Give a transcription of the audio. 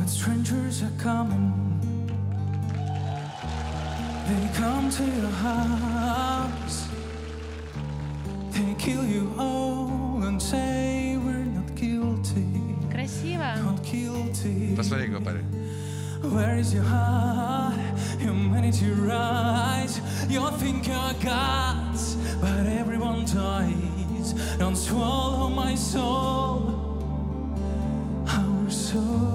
When strangers are coming, they come to your house. They kill you all and say we're not guilty. Красиво. Not guilty. Посмотри, какой парень. Where is your heart? Humanity rise. You think you're gods, but everyone dies. Don't swallow my soul. Our soul.